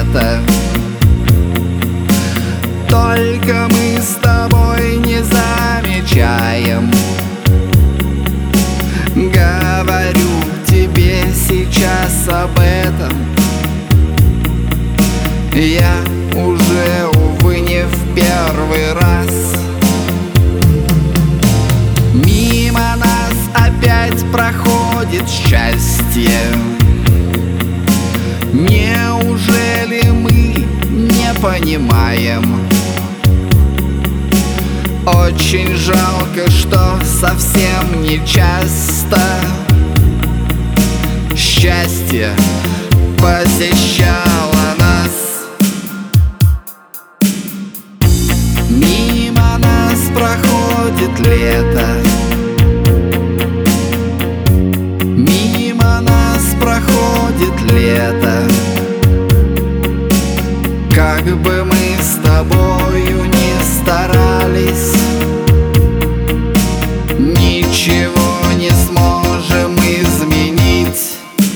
лето. Только мы с тобой не замечаем. Говорю тебе сейчас об этом. Я уже, увы, не в первый раз. Мимо нас опять проходит счастье. Неужели мы не понимаем? Очень жалко, что совсем не часто счастье посещало нас. Мимо нас проходит лето. Мимо нас проходит лето. Как бы мы с тобою ни старались, ничего не сможем изменить.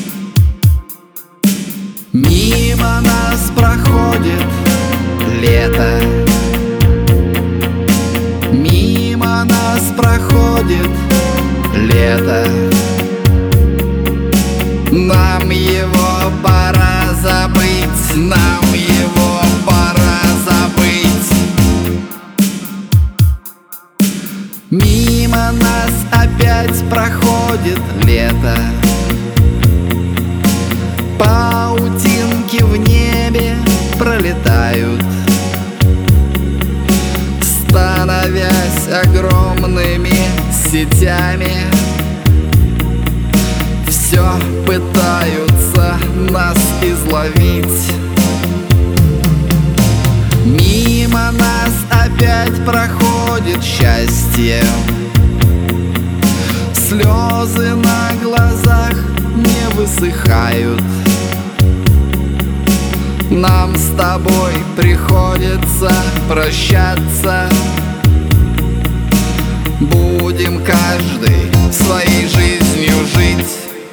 Мимо нас проходит лето. Мимо нас проходит лето. Нам его пора забыть. Нам его пора забыть. Мимо нас опять проходит лето. Паутинки в небе пролетают, становясь огромными сетями. Все пытаются нас изловить. Мимо нас опять проходит счастье. Слезы на глазах не высыхают. Нам с тобой приходится прощаться. Будем каждый своей жизнью жить.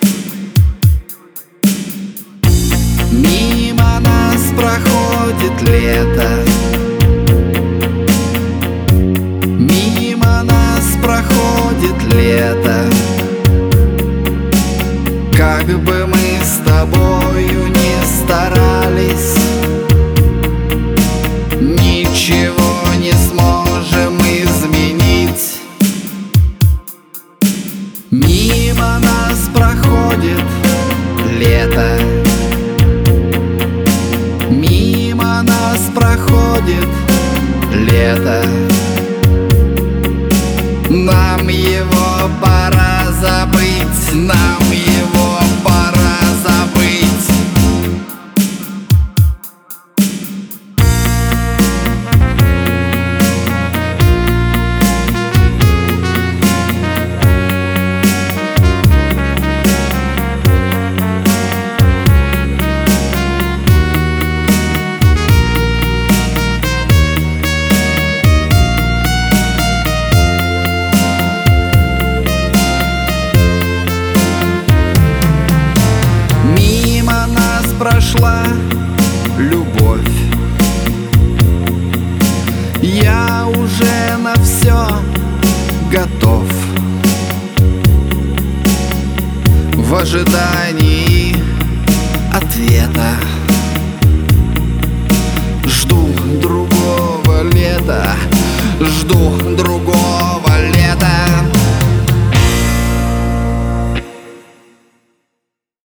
Мимо нас проходит лето. Мимо нас проходит лето. Как бы мы с тобою ни старались, ничего не сможем изменить. Мимо нас проходит лето. Мимо нас проходит лето. Нам его пора забыть. Нам его пора забыть. Прошла любовь. Я уже на все готов. В ожидании ответа жду другого лета. Жду